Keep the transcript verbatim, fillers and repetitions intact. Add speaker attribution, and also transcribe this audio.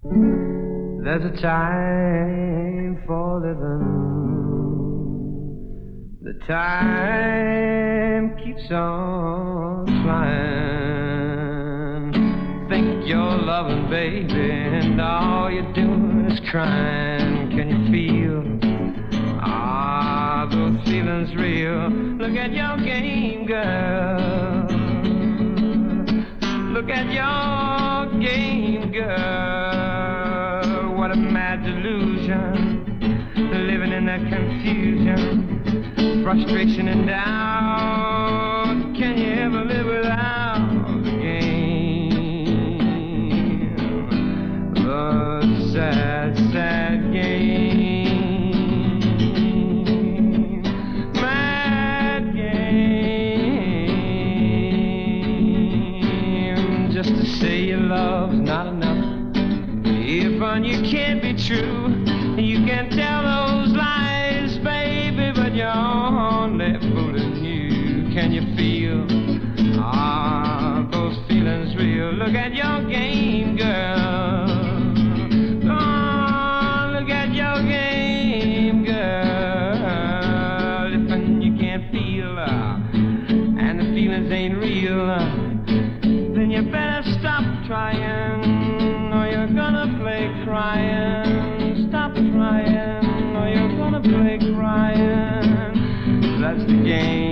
Speaker 1: There's a time for living. The time keeps on flying. Think you're loving, baby, and all you're doing is crying. Can you feel? Ah, those feelings real. Look at your game, girl. Look at your game, girl. What a mad delusion, living in that confusion, frustration and doubt. Can you ever live without the game? The sad, sad game, mad game. Just to say your love's not enough. If on you can't be true, you can tell those lies, baby, but you're only fooling you. Can you feel? Ah, those feelings real. Look at your game, girl. Oh, look at your game, girl. If and you can't feel, uh, and the feelings ain't real, uh, then you better stop trying, or you're gonna play crying. Stop trying, or you're gonna play crying. That's the game.